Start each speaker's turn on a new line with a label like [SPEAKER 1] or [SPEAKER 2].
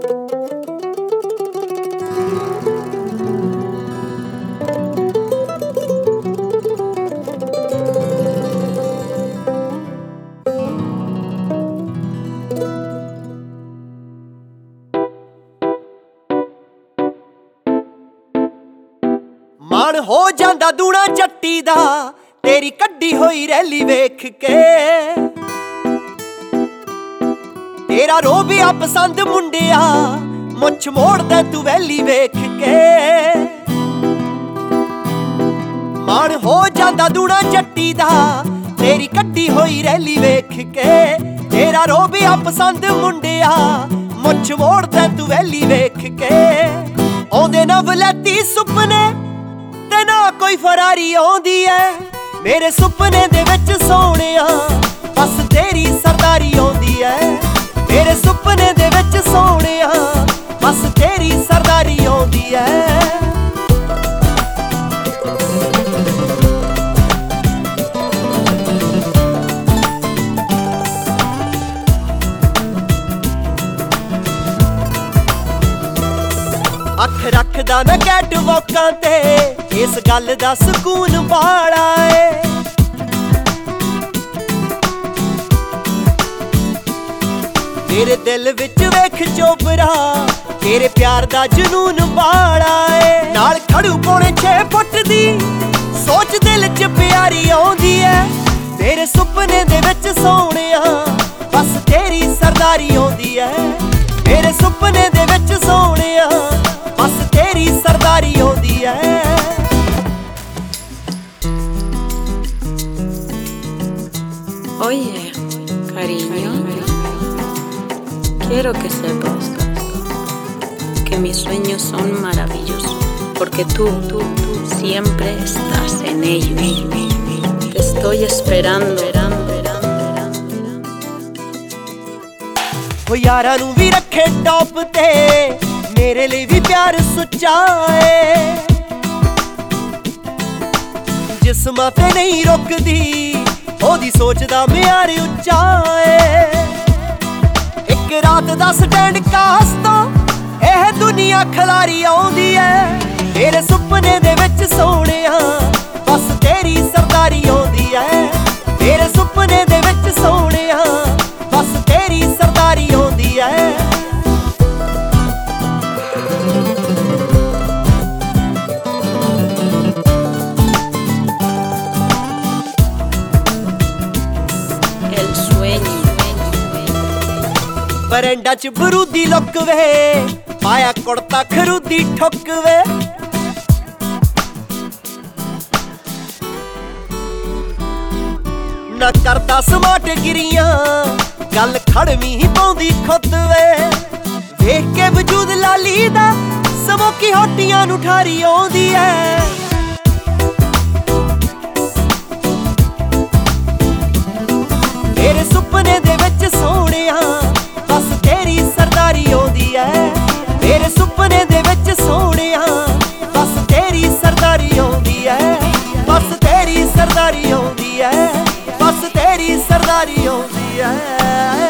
[SPEAKER 1] ਮਾਣ ਹੋ ਜਾਂਦਾ ਦੂਣਾ ਜੱਟੀ ਦਾ ਤੇਰੀ ਕੱਢੀ ਹੋਈ ਰੈਲੀ ਵੇਖ ਕੇ। ਤੇਰਾ ਰੋਬਿਆ ਪਸੰਦ ਮੁੰਡਿਆ ਮੁੱਛ ਮੋੜਦਾ ਤੂੰ ਵੈਲੀ ਵੇਖ ਕੇ। ਮਾਣ ਹੋ ਜਾਂਦਾ ਦੂਣਾ ਜੱਟੀ ਦਾ ਤੇਰੀ ਕੱਢੀ ਹੋਈ ਰੈਲੀ ਵੇਖ ਕੇ। ਤੇਰਾ ਰੋਬਿਆ ਪਸੰਦ ਮੁੰਡਿਆ ਮੁੱਛ ਮੋੜਦਾ ਤੂੰ ਵੈਲੀ ਵੇਖ ਕੇ। ਆਉਂਦੇ ਨਾ ਵਲੈਤੀ ਸੁਪਨੇ ਤੇ ਨਾ ਕੋਈ ਫਰਾਰੀ ਆਉਂਦੀ ਐ ਮੇਰੇ ਸੁਪਨੇ ਦੇ ਵਿੱਚ ਸੋਹਣਿਆ ਬਸ ਤੇਰੀ ਸਰਦਾਰੀ ਆਉਂਦੀ ਐ। ਮੇਰੇ ਸੁਪਨੇ ਦੇ ਵਿੱਚ ਸੋਹਣਿਆ ਬਸ ਤੇਰੀ ਸਰਦਾਰੀ ਆਉਂਦੀ ਐ। ਅੱਖ ਰੱਖਦਾ ਮੈਂ ਕੈਟ ਵਾਕਾਂ ਤੇ ਇਸ ਗੱਲ ਦਾ ਸਕੂਨ ਬਾਲਾ ਏ। ਤੇਰੇ ਦਿਲ ਵਿੱਚ ਵੇਖ ਚੋਬਰਾ ਤੇਰੇ ਪਿਆਰ ਦਾ ਜਨੂਨ ਬਾਲਾ ਏ। ਨਾਲ ਖੜੂ ਪੌਣੇ 6 ਫੁੱਟ ਦੀ ਸੋਚ ਦਿਲ 'ਚ ਪਿਆਰੀ ਆਉਂਦੀ ਐ। ਤੇਰੇ ਸੁਪਨੇ ਦੇ ਵਿੱਚ ਸੋਹਣਿਆ ਬਸ ਤੇਰੀ ਸਰਦਾਰੀ ਆਉਂਦੀ ਐ। ਮੇਰੇ ਸੁਪਨੇ ਦੇ ਵਿੱਚ ਸੋਹਣਿਆ ਬਸ ਤੇਰੀ ਸਰਦਾਰੀ ਆਉਂਦੀ ਐ।
[SPEAKER 2] Oye, cariño, quiero que sepas que mis sueños son maravillosos porque tú siempre estás en ellos. Te estoy esperando.
[SPEAKER 1] ਓ ਯਾਰਾਂ ਨੂੰ ਵੀ ਰੱਖੇ ਟੌਪ ਤੇ ਮੇਰੇ ਲਈ ਵੀ ਪਿਆਰ ਸੁੱਚਾ ਏ। ਜਿਸਮਾਂ ਤੇ ਨਹੀਂ ਰੁਕਦੀ ਉਹਦੀ ਸੋਚਦਾ ਮਿਆਰ ਉੱਚਾ ਏ। ਇੱਕ ਰਾਤ ਦਾ ਸਟੈਂਡ ਕਾਸ ਤੋਂ ਇਹ ਦੁਨੀਆ ਖਲਾਰੀ ਆਉਂਦੀ ਐ। ਮੇਰੇ ਸੁਪਨੇ ਦੇ ਵਿੱਚ ਸੋਹਣਿਆ ਬਸ ਤੇਰੀ ਸਰਦਾਰੀ ਆਉਂਦੀ ਐ। ਮੇਰੇ ਸੁਪਨੇ ਦੇ ਵਿੱਚ ਸੋਹਣਿਆ ਬਸ ਤੇਰੀ ਸਰਦਾਰੀ ਆਉਂਦੀ ਐ। ਬਰੰਡਾ 'ਚ ਬਰੂਦੀ ਲੁੱਕ ਵੇ ਪਾਇਆ ਕੁੜਤਾ ਖਰੂਦੀ ਠੁੱਕ ਵੇ। ਨਾ ਕਰਦਾ ਸਮਾਟ ਗਿਰੀਆਂ ਗੱਲ ਖੜਵੀਂ ਹੀ ਪਾਉਂਦੀ ਖੁੱਦ ਵੇ। ਵੇਖ ਕੇ ਵਜੂਦ ਲਾਲੀ ਦਾ ਸਮੋਕੀ ਹੋਟੀਆਂ ਨੂੰ ਠਾਰੀ ਆਉਂਦੀ ਐ। ਮੇਰੇ ਸੁਪਨੇ ਦੇ ਵਿੱਚ ਸੋਹਣਿਆ ਬਸ ਤੇਰੀ ਸਰਦਾਰੀ ਆਉਂਦੀ ਐ। ਮੇਰੇ ਸੁਪਨੇ ਦੇ ਵਿੱਚ ਸੋਹਣਿਆ ਬਸ ਤੇਰੀ ਸਰਦਾਰੀ ਆਉਂਦੀ ਐ। ਬਸ ਤੇਰੀ ਸਰਦਾਰੀ ਆਉਂਦੀ ਐ। ਬਸ ਤੇਰੀ ਸਰਦਾਰੀ ਆਉਂਦੀ ਐ।